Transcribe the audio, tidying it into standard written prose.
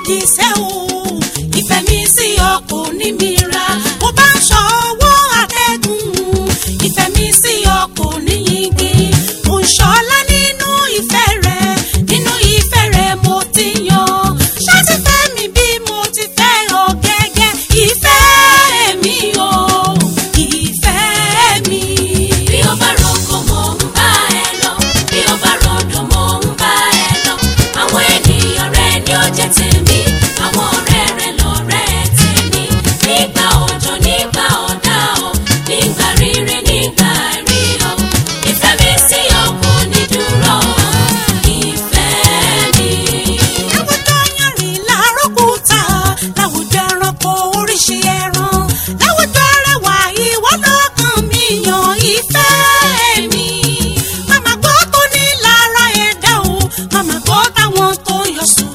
dìṣẹ́ o ìfẹ́ mi sí ọ kò ní mi ra mo bá ń ṣọwọ́ àtẹ̀gùn ìfẹ́ mi sí ọ kò ní yingi mo ń ṣọlá nínú ìfẹ́ rẹ mo ti yan ṣáàtì fẹ́ mi bí mo ti fẹ́ ọ gẹ́gẹ́ ìfẹ́ mi o ìfẹ́ mi. bí o bá roko mo ń bá ẹ lọ bí o bá rọdùn mo ń bá ẹ lọ àwọn ènìyàn rẹ ni ó jẹ́ tèmi àwọn ọ̀rẹ́ rẹ lọ̀rẹ́ tèmi nígbà òjò nígbà ọ̀dá o nígbà rírì nígbà rí o ìfẹ́ mi sí ọ kò ní dúró ìfẹ́ mi. láwùjọ yanrìn lárọ́kùtà láwùjọ ẹranko oríṣi ẹran láwùjọ rẹwà ìwọ lọ́kàn mi yan ìfẹ́ mi. màmá gbọ́ tó ní lára ẹ̀dá o màmá gbọ́ táwọn tó yọ sùn.